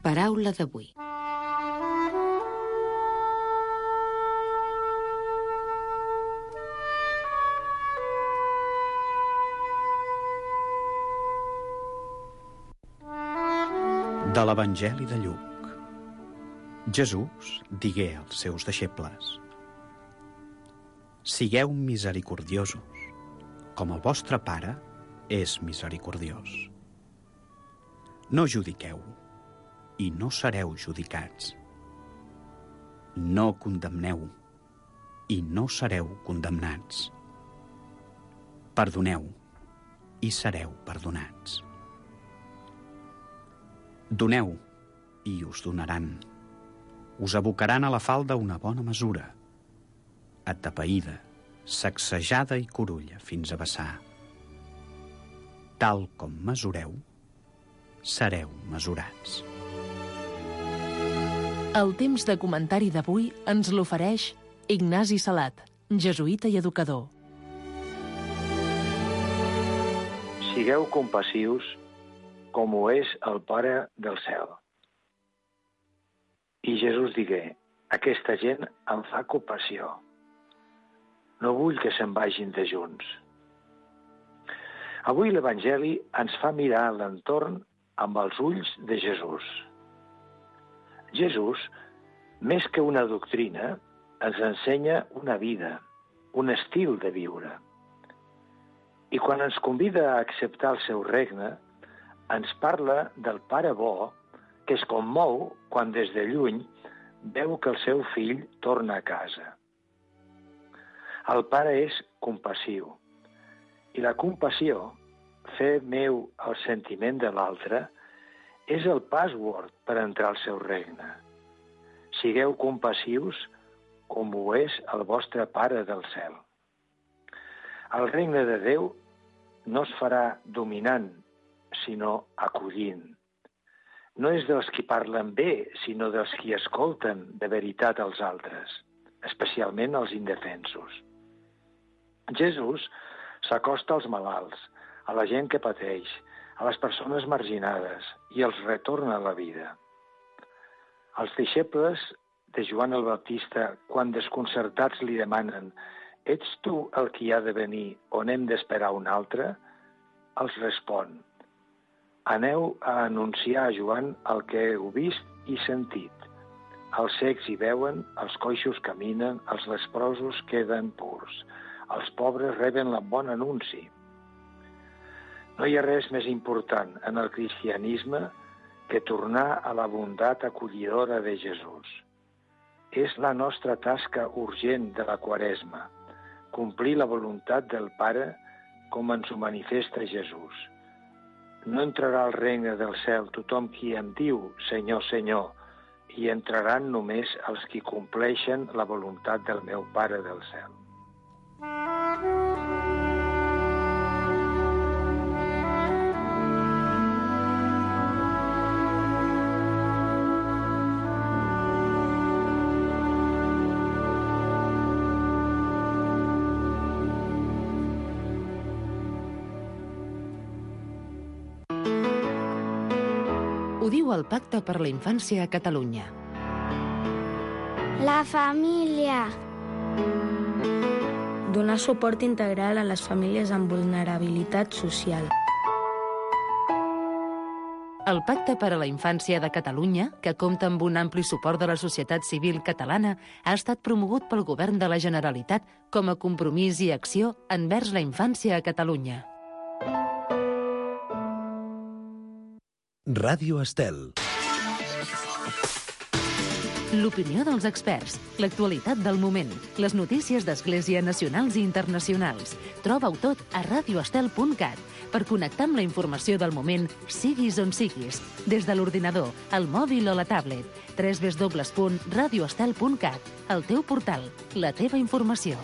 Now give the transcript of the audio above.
Paraula d'avui. De l'Evangeli de Lluc. Jesús digué als seus deixebles: Sigueu misericordiosos, com el vostre Pare és misericordiós. No judiqueu, i no sereu judicats. No condemneu, i no sereu condemnats. Perdoneu, i sereu perdonats. Doneu, i us donaran. Us abocaran a la falda una bona mesura, atapeïda, sacsejada i curulla fins a vessar. Tal com mesureu, sereu mesurats. El temps de comentari d'avui ens l'ofereix Ignasi Salat, jesuïta i educador. Sigueu compassius com ho és el Pare del cel. I Jesús digué: aquesta gent em fa compassió. No vull que se'n vagin de junts. Avui l'Evangeli ens fa mirar l'entorn amb els ulls de Jesús. Jesús, més que una doctrina, ens ensenya una vida, un estil de viure. I quan ens convida a acceptar el seu regne, ens parla del Pare bo que es commou quan des de lluny veu que el seu fill torna a casa. El Pare és compassiu, i la compassió, fer meu el sentiment de l'altre, és el password per entrar al seu regne. Sigueu compassius com ho és el vostre Pare del cel. El regne de Déu no es farà dominant, sinó acollint. No és dels qui parlen bé, sinó dels qui escolten de veritat els altres, especialment els indefensos. Jesús s'acosta als malalts, a la gent que pateix, a les persones marginades, i els retorna a la vida. Els deixebles de Joan el Baptista, quan desconcertats li demanen: ets tu el qui ha de venir o n'hem d'esperar un altre? Els respon: aneu a anunciar a Joan el que heu vist i sentit. Els cecs hi veuen, els coixos caminen, els leprosos queden purs, els pobres reben el bon anunci. No hi ha res més important en el cristianisme que tornar a la bondat acollidora de Jesús. És la nostra tasca urgent de la Quaresma, complir la voluntat del Pare com ens ho manifesta Jesús. No entrarà al regne del cel tothom qui em diu Senyor, Senyor, i entraran només els qui compleixen la voluntat del meu Pare del cel. Ho diu el Pacte per la Infància a Catalunya. La família. Donar suport integral a les famílies amb vulnerabilitat social. El Pacte per a la Infància de Catalunya, que compta amb un ampli suport de la societat civil catalana, ha estat promogut pel Govern de la Generalitat com a compromís i acció envers la infància a Catalunya. Ràdio Estel. L'opinió dels experts, l'actualitat del moment, les notícies d'Església nacionals i internacionals. Troba-ho tot a radioestel.cat per connectar amb la informació del moment, siguis on siguis, des de l'ordinador, el mòbil o la tablet. www.radioestel.cat, el teu portal, la teva informació.